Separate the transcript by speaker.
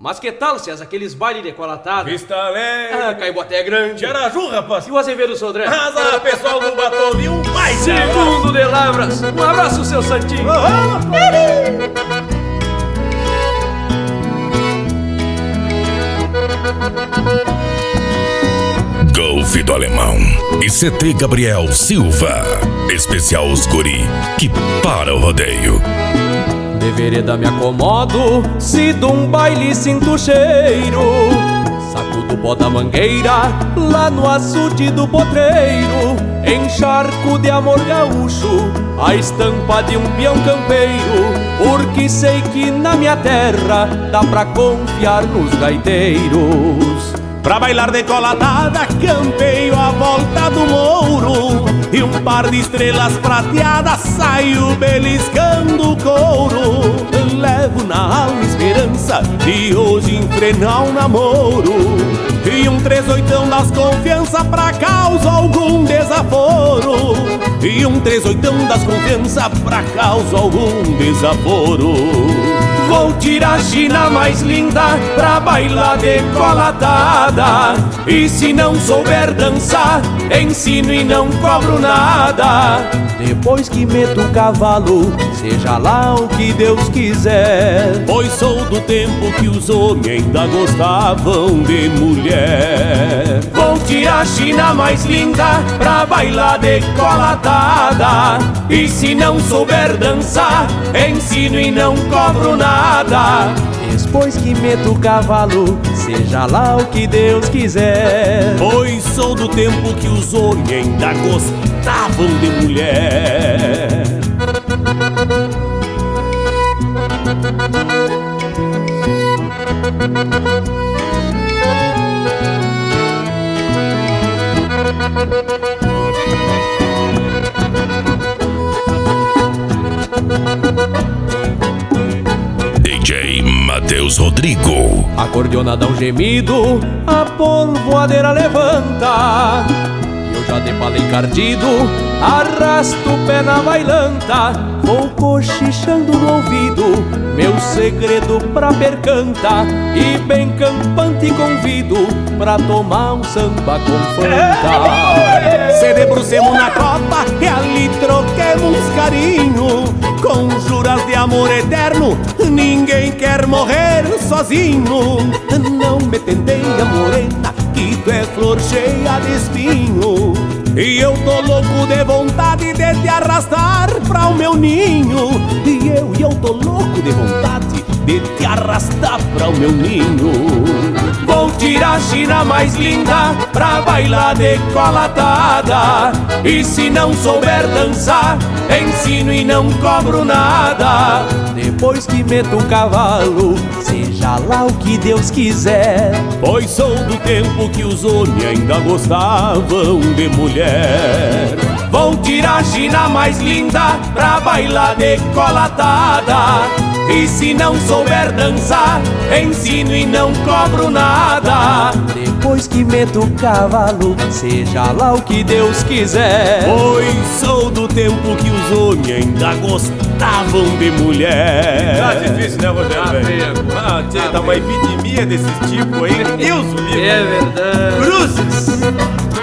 Speaker 1: Mas que tal, César, aqueles bailes decolatados?
Speaker 2: Vista Alegre.
Speaker 1: Caiboté é grande.
Speaker 2: Araju, rapaz.
Speaker 1: E o Azevedo Sodré?
Speaker 2: Azar, pessoal do Batovi, um mais
Speaker 1: Segundo de Lavras. Um abraço, seu Santinho.
Speaker 3: Golfe do Alemão e CT Gabriel Silva. Especial os guri que para o rodeio.
Speaker 4: De vereda me acomodo, se de um baile sinto cheiro. Saco do pó da mangueira, lá no açude do potreiro. Encharco de amor gaúcho, a estampa de um peão campeiro. Porque sei que na minha terra dá pra confiar nos gaiteiros.
Speaker 5: Pra bailar decolatada, campeio a volta do mouro. E um par de estrelas prateadas saio beliscando o couro. Levo na alma esperança de hoje enfrenar um namoro. E um 38 das confiança pra causa algum desaforo. E um 38 das confiança pra causa algum desaforo. Vou tirar a China mais linda pra bailar decolatada. E se não souber dançar, ensino e não cobro nada.
Speaker 4: Depois que meto o cavalo, seja lá o que Deus quiser.
Speaker 5: Pois sou do tempo que os homens ainda gostavam de mulher.
Speaker 4: Vou tirar a China mais linda pra bailar decolatada.
Speaker 5: E se não souber dançar, ensino e não cobro nada.
Speaker 4: Depois que meto o cavalo, seja lá o que Deus quiser.
Speaker 5: Pois sou do tempo que os homens ainda gostavam de mulher.
Speaker 3: DJ Matheus Rodrigo.
Speaker 4: A cordiona dá um gemido, a polvoadeira levanta. E eu já de pala encardido, arrasto o pé na bailanta. Vou cochichando no ouvido, meu segredo pra percanta. E bem campante convido pra tomar um samba com fanta.
Speaker 5: Se debrucemos na copa e ali troquemos carinho. Com juras de amor eterno, ninguém quer morrer sozinho. Não me tendeia, morena, que tu é flor cheia de espinho. E eu tô louco de vontade de te arrastar pra o meu ninho. E eu tô louco de vontade de te arrastar pra o meu ninho. Vou tirar a China mais linda pra bailar decolatada. E se não souber dançar, ensino e não cobro nada.
Speaker 4: Depois que meto o cavalo, seja lá o que Deus quiser.
Speaker 5: Pois sou do tempo que os homens ainda gostavam de mulher. Vou tirar a China mais linda pra bailar decolatada. E se não souber dançar, ensino e não cobro nada.
Speaker 4: Depois que meto o cavalo, seja lá o que Deus quiser.
Speaker 5: Pois sou do tempo que os homens ainda gostavam de mulher.
Speaker 2: Tá difícil, né, Rogério? Tá uma epidemia desses tipos aí. Deus o livre.
Speaker 1: É verdade.
Speaker 2: Cruzes.